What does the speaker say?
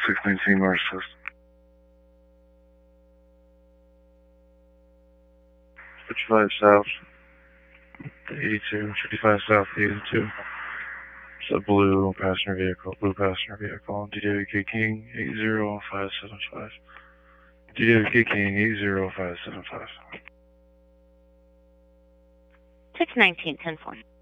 619 Northwest. 55 South, 82, 55 South, 82. It's a blue passenger vehicle, DWK King 80575. DWK King 80575. 619, 10-4.